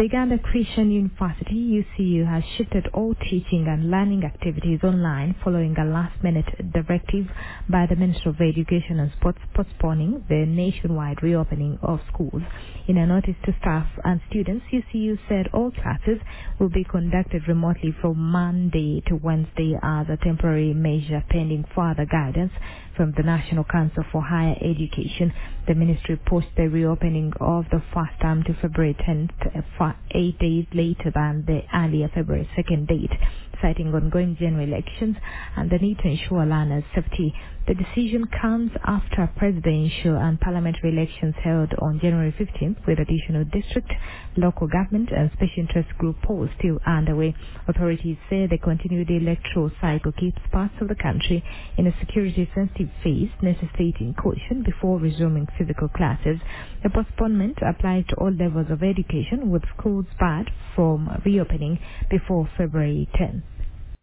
The Uganda Christian University UCU has shifted all teaching and learning activities online following a last-minute directive by the Minister of Education and Sports postponing the nationwide reopening of schools. In a notice to staff and students, UCU said all classes will be conducted remotely from Monday to Wednesday as a temporary measure pending further guidance from the National Council for Higher Education. The ministry pushed the reopening of the first term to February 10th, 8 days later than the earlier February 2nd date, citing ongoing general elections and the need to ensure learners' safety. The decision comes after presidential and parliamentary elections held on January 15th, with additional district, local government and special interest group polls still underway. Authorities say the continued electoral cycle keeps parts of the country in a security-sensitive phase, necessitating caution before resuming physical classes. The postponement applies to all levels of education, with schools barred from reopening before February 10th.